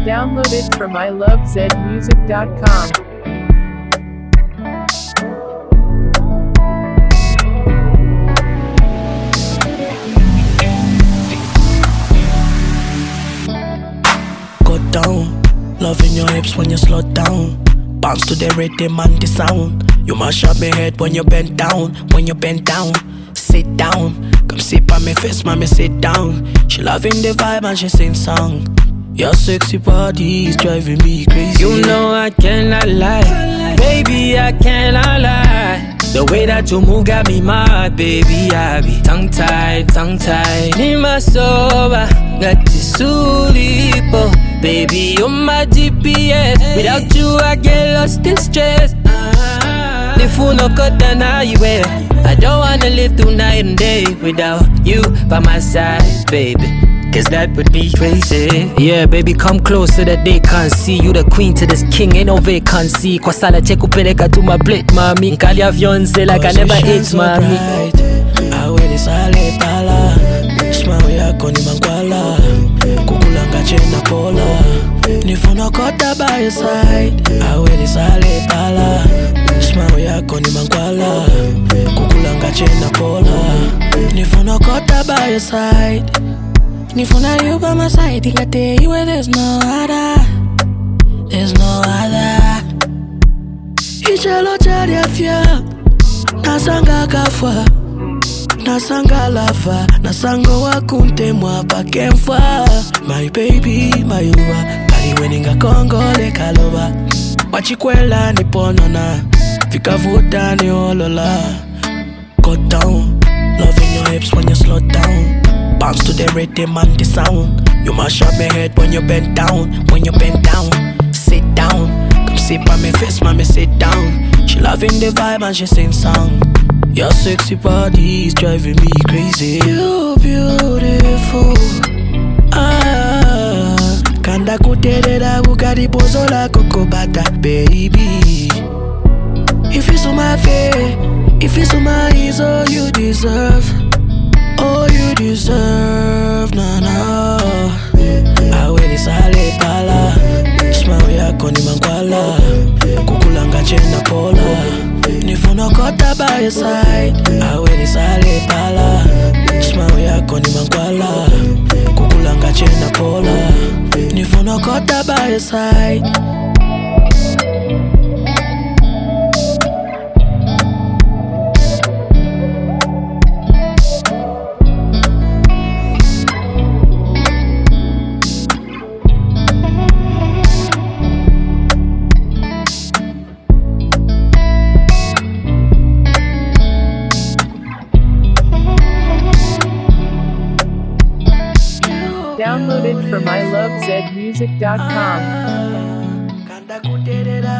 Download it from ilovezmusic.com. Go down, loving your hips when you slow down. Bounce to the rhythm and the sound. You mash up my head when you bend down. When you bend down, sit down. Come sit on my face, mommy, sit down. She loving the vibe and she sing song. Your sexy body is driving me crazy. You know I cannot lie, baby, I cannot lie. The way that you move got me mad, baby, I be tongue-tied. In my soba, got this sulipo. Baby, you're my GPS. Without you, I get lost in stress. The fool no cut the night, I don't wanna live through night and day without you by my side, baby. Cause that would be crazy. Yeah, baby, come close so that they can't see. You the queen to this king, ain't no vacancy. Kwa sala check upeleka to my plate, mami. Nkali avyonze like I never ate, mami. Aweli sale pala. Smile yako ni mangwala. Kukulanga chena pola. Nifuna kota by your side. Aweli sale pala. Smile yako ni mangwala. Kukulanga chena pola. Nifuna kota by your side. Nifuna you by my side, I tell you where there's no other. There's no other. Ichalo chari afya, nasanga kafwa, nasanga lava, nasango wakunte mwapa kemfa. My baby, my uwa, kali weninga kongole kaloba. Wachikwela niponona, vikavuta ni olola. Go down, loving your hips when you slow down. Bounce to the rhythm and the sound. You mash up my head when you bend down. When you bend down, sit down. Come sit on my face, mommy, sit down. She loving the vibe and she sing song. Your sexy body is driving me crazy. You beautiful. Kanda kuterera ukari bozo la kokobata, baby. If it's on my face, if it's on my eyes, all you deserve. All you deserve, no. Aweli sale pala. Smile yako ni mangwala. Kukulanga chena pola. Nifuna kota by your side. Aweli sale pala. Smile yako ni mangwala. Kukulanga chena pola. Nifuna kota by your side. Download it from ilovezmusic.com.